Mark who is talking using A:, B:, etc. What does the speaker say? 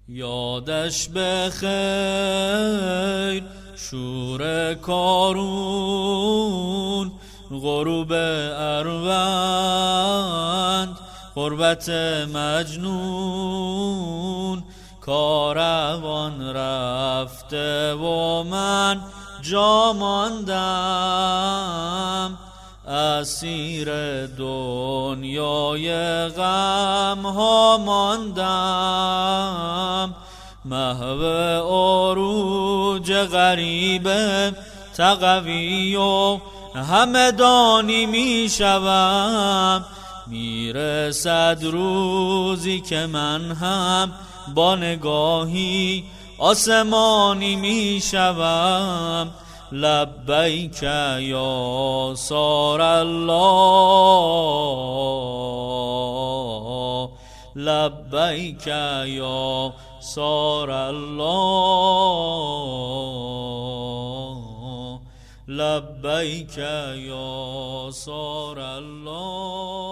A: یادش به خیر شور کارون، غروب اروند غربت مجنون. کاروان رفته و من جا ماندم، اسیر دنیای غم ها ماندم. محو عروج غریب تقوی و همدانی می شوم. میرسد روزی که من هم با نگاهی آسمانی می شوم. لبیک یا سار الله، لبیک یا سار الله، لبیک یا سار الله.